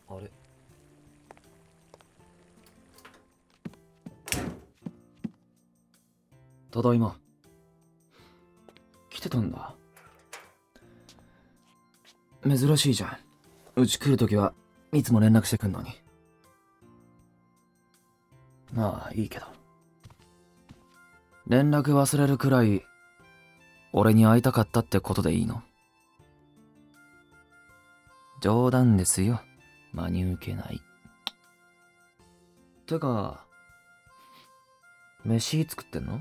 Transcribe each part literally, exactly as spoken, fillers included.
あれ、ただいま。来てたんだ。珍しいじゃん。うち来るときはいつも連絡してくんのに。まあいいけど。連絡忘れるくらい俺に会いたかったってことでいいの？冗談ですよ。真に受けない。てか、飯作ってんの？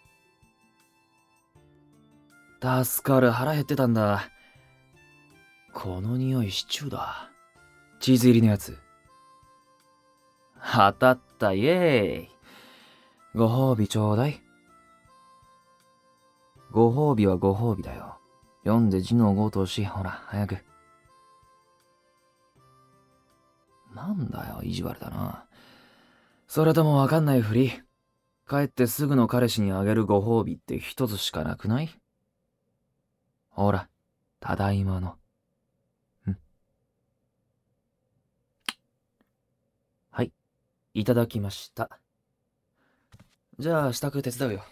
助かる。腹減ってたんだ。この匂いシチューだ。チーズ入りのやつ。当たった。イエーイ。ご褒美ちょうだい。ご褒美はご褒美だよ。読んで字のごとし、ほら、早く。なんだよ、意地悪だな。それともわかんないふり。帰ってすぐの彼氏にあげるご褒美って一つしかなくない？ほら、ただいまの。ん？はい、いただきました。じゃあ、支度手伝うよ。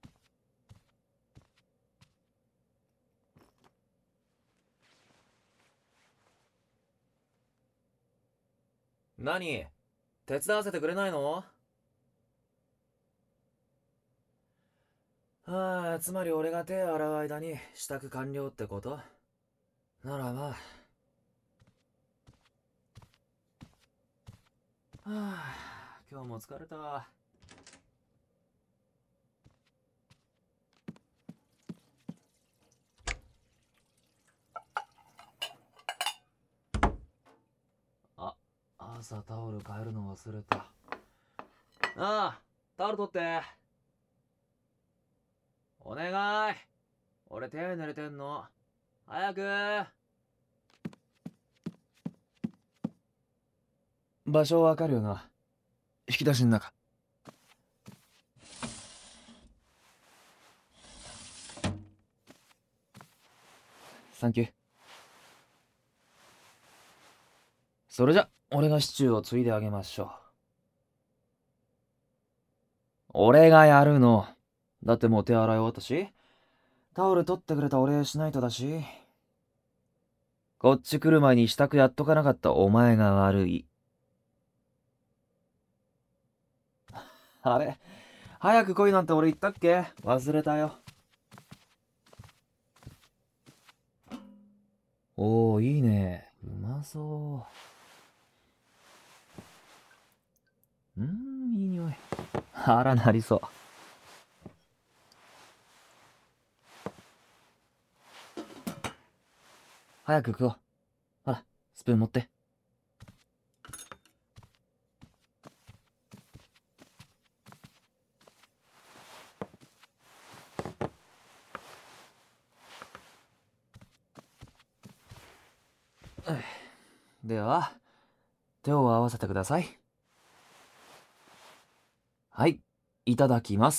何？手伝わせてくれないの？はあ、つまり俺が手洗う間に支度完了ってこと？ならまあ。はあ、今日も疲れた。あ、朝タオル変えるの忘れた。ああ、タオル取って。お願い。俺手濡れてんの。早く。場所わかるよな。引き出しの中。サンキュー。それじゃ、俺がシチューをついであげましょう。俺がやるの。だってもう手洗い終わったし、タオル取ってくれたお礼しないとだし。こっち来る前に支度やっとかなかったお前が悪い。あれ、早く来いなんて俺言ったっけ？忘れたよ。おー、いいね。うまそう。うーん、いい匂い。腹なりそう。早く食おう。ほら、スプーン持って。では、手を合わせてください。はい、いただきます。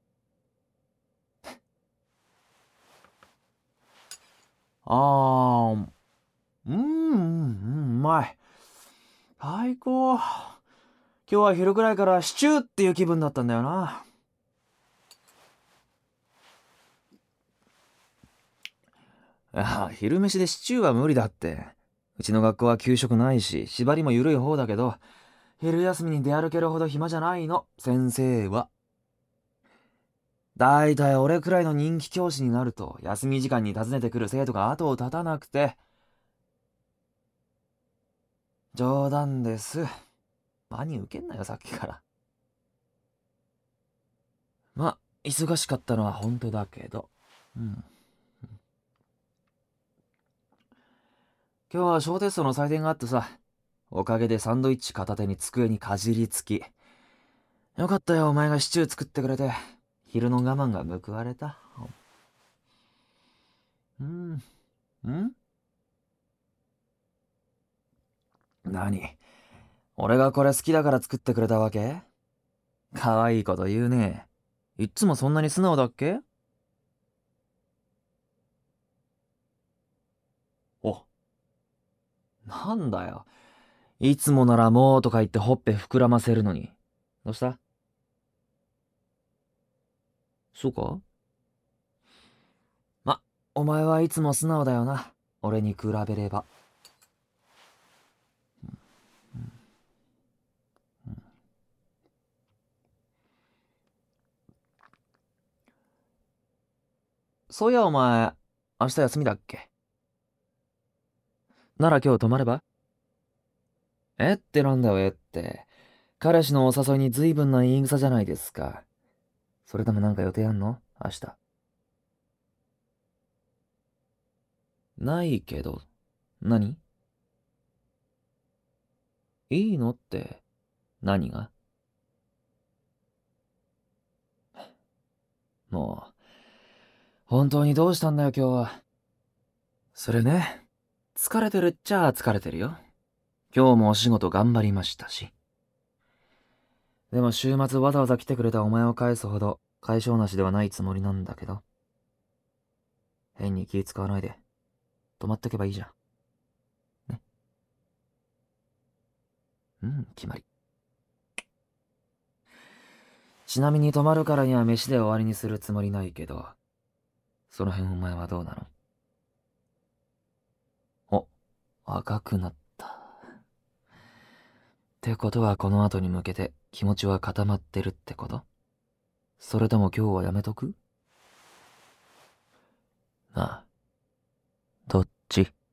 あー、うーん、うん、うまい。最高。今日は昼くらいからシチューっていう気分だったんだよな。いや、昼飯でシチューは無理だって。うちの学校は給食ないし、縛りも緩い方だけど、昼休みに出歩けるほど暇じゃないの、先生は。だいたい俺くらいの人気教師になると、休み時間に訪ねてくる生徒が後を絶たなくて。冗談です。真に受けんなよ、さっきから。ま、忙しかったのは本当だけど。うん。今日は小テストの採点があってさ、おかげでサンドイッチ片手に机にかじりつき。よかったよ、お前がシチュー作ってくれて。昼の我慢が報われた。うん。ん？何？俺がこれ好きだから作ってくれたわけ？可愛いこと言うね。いっつもそんなに素直だっけ？お、なんだよ。 いつもならもうとか言ってほっぺ膨らませるのに。どうした？そうか？ま、お前はいつも素直だよな。俺に比べれば。そういやお前、明日休みだっけ？なら今日泊まれば？えってなんだよ、えって。彼氏のお誘いに随分な言い草じゃないですか。それともなんか予定あんの明日。ないけど。何？いいのって、何が？もう、本当にどうしたんだよ今日は。それね、疲れてるっちゃ疲れてるよ。今日もお仕事頑張りましたし。でも週末わざわざ来てくれたお前を返すほど解消なしではないつもりなんだけど。変に気使わないで、泊まってけばいいじゃん。ね。うん、決まり。ちなみに泊まるからには飯で終わりにするつもりないけど、その辺お前はどうなの？お、赤くなった。ってことはこの後に向けて気持ちは固まってるってこと？それとも今日はやめとく？なあ、どっち？